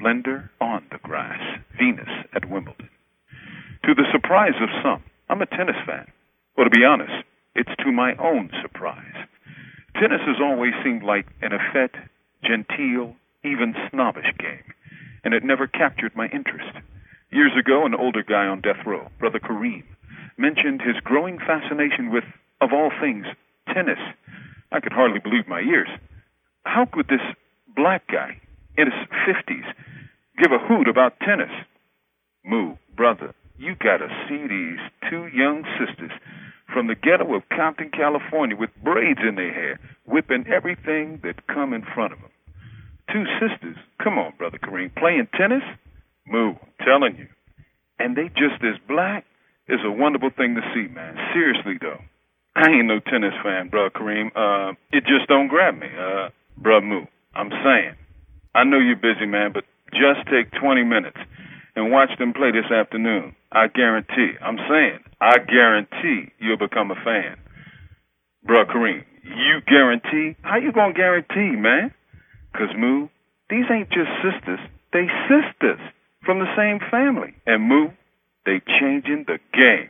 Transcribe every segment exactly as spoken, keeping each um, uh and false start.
slender on the grass, Venus at Wimbledon. To the surprise of some, I'm a tennis fan. Well, to be honest, it's to my own surprise. Tennis has always seemed like an effete, genteel, even snobbish game, and it never captured my interest. Years ago, an older guy on death row, Brother Kareem, mentioned his growing fascination with, of all things, tennis. I could hardly believe my ears. How could this black guy in his fifties give a hoot about tennis? Moo, brother, you gotta see these two young sisters from the ghetto of Compton, California, with braids in their hair, whipping everything that come in front of them. Two sisters? Come on, Brother Kareem, playing tennis? Moo, telling you. And they just as black? It's a wonderful thing to see, man. Seriously, though. I ain't no tennis fan, Brother Kareem. Uh, it just don't grab me. Uh, Bruh Moo, I'm saying. I know you're busy, man, but just take twenty minutes and watch them play this afternoon. I guarantee, I'm saying, I guarantee you'll become a fan. Bruh Kareem, you guarantee? How you gonna guarantee, man? Because, Moo, these ain't just sisters. They sisters from the same family. And, Moo, they changing the game.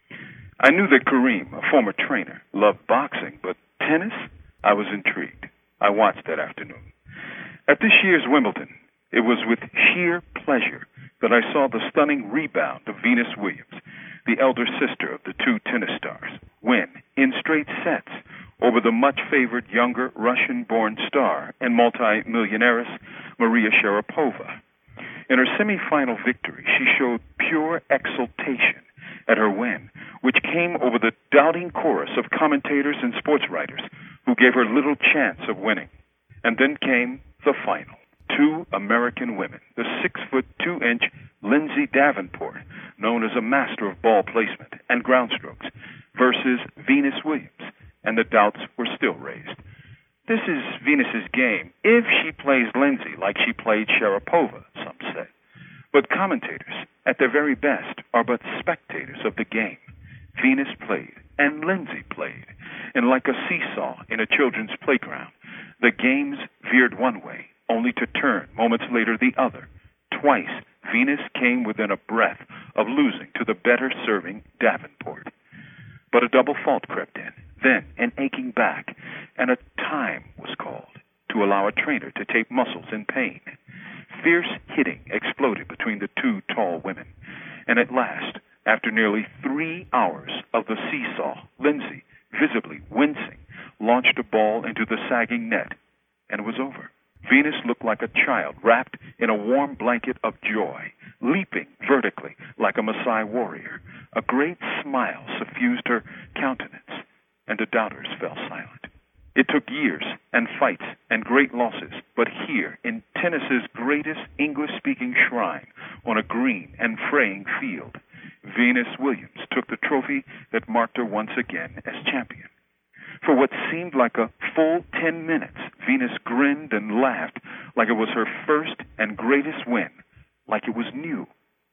I knew that Kareem, a former trainer, loved boxing, but tennis? I was intrigued. I watched that afternoon. At this year's Wimbledon, it was with sheer pleasure that I saw the stunning rebound of Venus Williams, the elder sister of the two tennis stars, win in straight sets over the much-favored younger Russian-born star and multi-millionairess Maria Sharapova. In her semifinal victory, she showed pure exultation at her win, which came over the doubting chorus of commentators and sports writers who gave her little chance of winning. And then came the final. Two American women, the six-foot, two-inch Lindsay Davenport, known as a master of ball placement and ground strokes, versus Venus Williams, and the doubts were still raised. This is Venus's game if she plays Lindsay like she played Sharapova, some say. But commentators, at their very best, are but spectators of the game. Venus played, and Lindsay played, and like a seesaw in a children's playground, the games veered one way, only to turn moments later the other. Twice, Venus came within a breath of losing to the better-serving Davenport. But a double fault crept in, then an aching back, and a time was called to allow a trainer to tape muscles in pain. Fierce hitting exploded between the two tall women, and at last, after nearly three hours of the seesaw, Lindsay, visibly wincing, launched a ball into the sagging net, and it was over. Venus looked like a child wrapped in a warm blanket of joy, leaping vertically like a Maasai warrior. A great smile suffused her countenance, and the doubters fell silent. It took years and fights and great losses, but here, in tennis's greatest English-speaking shrine, on a green and fraying field, Venus Williams took the trophy that marked her once again as champion. For what seemed like a full ten minutes, Venus grinned and laughed like it was her first and greatest win, like it was new.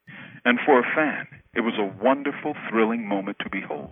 And for a fan, it was a wonderful, thrilling moment to behold.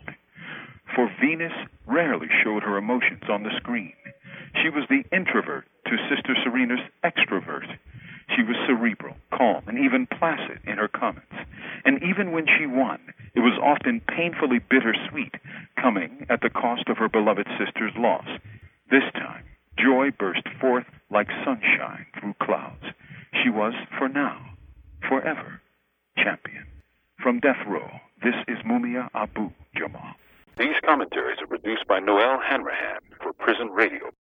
For Venus rarely showed her emotions on the screen. She was the introvert to Sister Serena's extrovert. She was cerebral, calm, and even placid in her comments. And even when she won, it was often painfully bittersweet, coming at the cost of her beloved sister's loss. This time, joy burst forth like sunshine through clouds. She was, for now, forever, champion. From Death Row, this is Mumia Abu Jamal. These commentaries are produced by Noel Hanrahan for Prison Radio.